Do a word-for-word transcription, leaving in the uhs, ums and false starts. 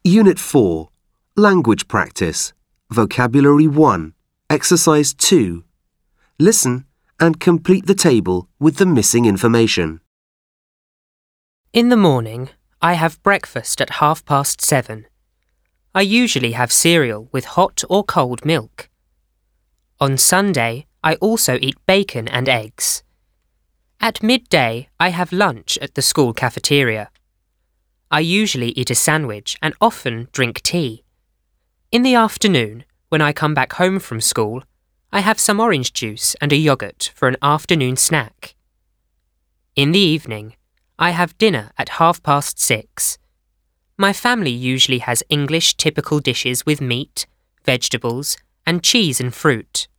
Unit four, Language Practice, Vocabulary one, Exercise two. Listen and complete the table with the missing information. In the morning, I have breakfast at half past seven. I usually have cereal with hot or cold milk. On Sunday, I also eat bacon and eggs. At midday, I have lunch at the school cafeteria. I usually eat a sandwich and often drink tea. In the afternoon, when I come back home from school, I have some orange juice and a yogurt for an afternoon snack. In the evening, I have dinner at half past six. My family usually has English typical dishes with meat, vegetables, and cheese and fruit.